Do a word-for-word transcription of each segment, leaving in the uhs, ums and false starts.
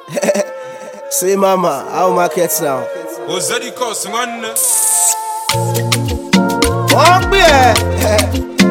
Say mama, how market now? Ozadi cost man. Wọ́n gbé ẹ̀.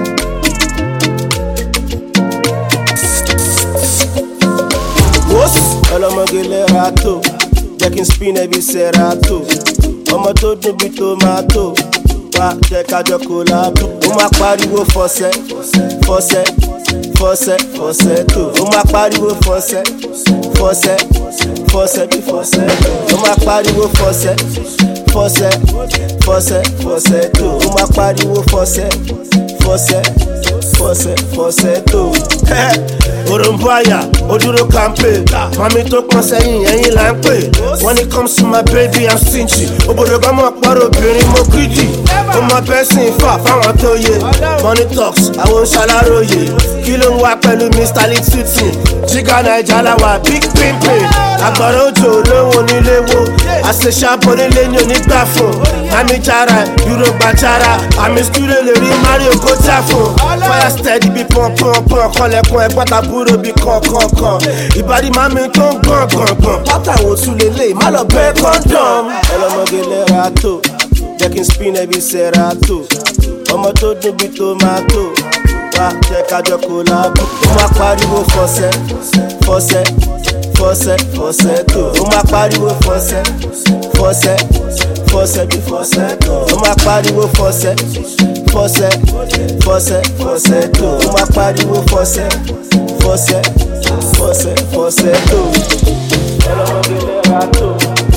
Wọ́sì ọlọ́mọge lẹ́ra tó, jẹ́ kí n spin ẹbí sẹ́ra tó. Ọmọ tó dùn bí tomato, wá jẹ́ kájọ kòlábò. Ó máa pariwo fọ́sẹ̀, fọ́sẹ̀, fọ́sẹ̀, fọ́sẹ̀ tó. Ó máa pariwo fọ́sẹ̀, fọ́sẹ̀, fọ́sẹ̀ bí fọ́sẹ̀ tó. Ó máa pariwo fọ́sẹ̀, fọ́sẹ̀, fọ́sẹ̀, fọ́sẹ̀ tó. Ó máa pariwo fọ́sẹ̀, fọ́sẹ̀, fọ́sẹ̀, fọ́sẹ̀ tó. Orombo àyà, ó dúró kàmpé. Mami tó pọ́n sẹ́yìn, ẹ̀yìn là ń pè. When it comes to my baby, I'm stingy. Òbòdò kan mọ̀ pọ̀rọ̀ obìnrin mo greedy. Ó mọ bẹ́sìn fà fáwọn tó yẹ. Money talks, àwọn ṣaláròyè. Kí ló ń wá pẹ̀lú mister Lipsittin? Jíga Naija làwà big pimpin. Àgbàrá òjò olówó nílé wo. Àṣeṣàbọ̀ nílé ní onígbà fún. Mami jara, Euro gbàjára. Àmì skúlẹ̀ lè rí Mario Gota fún. Fire steady bí pọ̀npọ̀npọ̀n. Kọ́lẹ̀kùn ẹ̀gbọ́n tàbúrò bí kọ̀ọ̀kọ̀ọ̀kan. Ìbàdí mami tó ń gbọ̀n gbọ̀ngbọ̀n. Pátá wo tún lélẹ̀, má lọ bẹ́ kọ́ńdọ̀m. Ọlọ́mọge lẹ́ra tó, jẹ́ kí n spin ẹbí sẹ́ra tó. Ọmọ tó dùn bí tomato, wá jẹ́ kájọ kòlábò. Ó máa pariwo fọ́sẹ̀, fọ́sẹ̀, fọ́sẹ̀, fọ́sẹ̀ tó. Ó máa pariwo fọ́sẹ̀, fọ́sẹ̀, fọ́sẹ̀ bí fọ́sẹ̀ tó. Ó máa pariwo fọ́sẹ̀, fọ́sẹ̀, fọ́sẹ̀, fọ́sẹ̀ tó. Ó máa pariwo fọ́sẹ̀, fọ́sẹ̀, fọ́sẹ̀, fọ́sẹ̀ tó. Ọlọ́mọge lẹ́ra tó,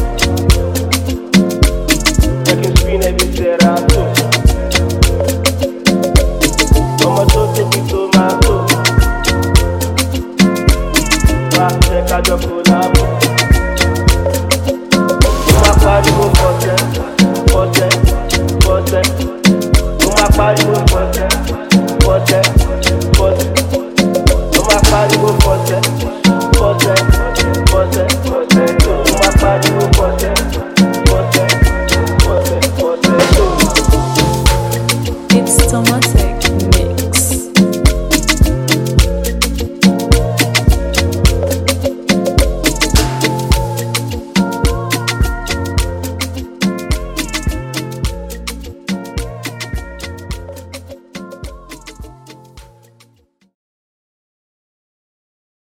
jẹ́ kí n spin ẹbí sẹ́ra tó. Ọmọ tó tóbi tó máa tó, wá jẹ́ kájọ kòlábò. Ó máa pariwo fọ́sẹ̀, fọ́sẹ̀, fọ́sẹ̀. Ó máa pariwo fọ́sẹ̀, fọ́sẹ̀, fọ́sẹ̀. Ó máa pariwo fọ́sẹ̀.